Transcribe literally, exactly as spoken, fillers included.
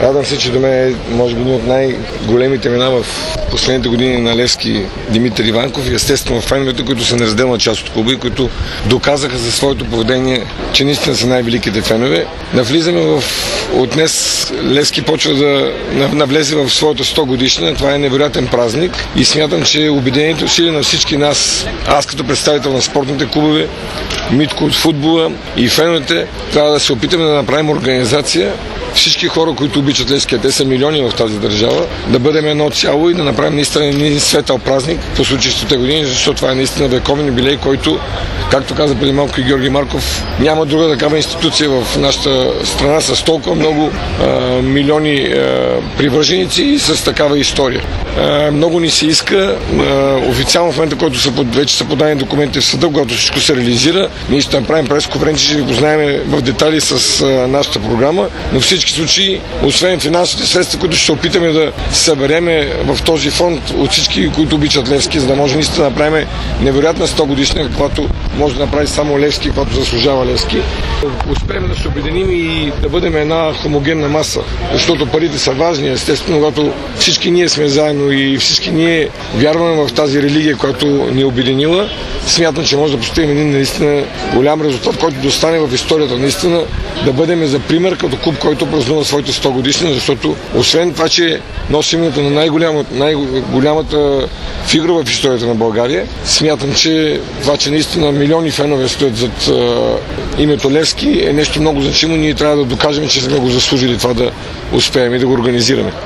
Радвам се, че до мен е, може би, един от най-големите имена в последните години на Левски Димитър Иванков и естествено феновете, които са неразделна част от клуба и които доказаха за своето поведение, че наистина са най-великите фенове. Навлизаме в... От днес Левски почва да навлезе в своята сто годишна. Това е невероятен празник и смятам, че обединението усилие на всички нас, аз като представител на спортните клубове, Митко от футбола и феновете, трябва да се опитаме да направим организация, всички хора, които обичат Левски, те са милиони в тази държава, да бъдем едно цяло и да направим наистина един светъл празник по случащите години, защото това е наистина вековен юбилей, който, както каза преди малко и Георги Марков, няма друга такава институция в нашата страна с толкова много а, милиони а, привърженици и с такава история. А, много ни се иска. А, официално в момента, който са под, вече са подадени документи в съда, когато всичко се реализира, ние ще направим пресконференция, ще ви познаем в детали с а, нашата програма, но всички случаи, освен финансовите средства, които ще се опитаме да събереме в този фонд от всички, които обичат Левски, за да може наистина да направим невероятна сто годишна, каквато може да направи само Левски, каквато заслужава Левски. Успеем да се обединим и да бъдем една хомогенна маса, защото парите са важни, естествено, когато всички ние сме заедно и всички ние вярваме в тази религия, която ни е обединила, смятам, че може да постигнем един наистина голям резултат, който да остане в историята, наистина да бъдем за пример като клуб, който празнува своите сто годишни, защото освен това, че носи името на най-голямата, най-голямата фигура в историята на България, смятам, че това, че наистина милиони фенове стоят зад а, името Левски, е нещо много значимо. Ние трябва да докажем, че сме го заслужили това да успеем и да го организираме.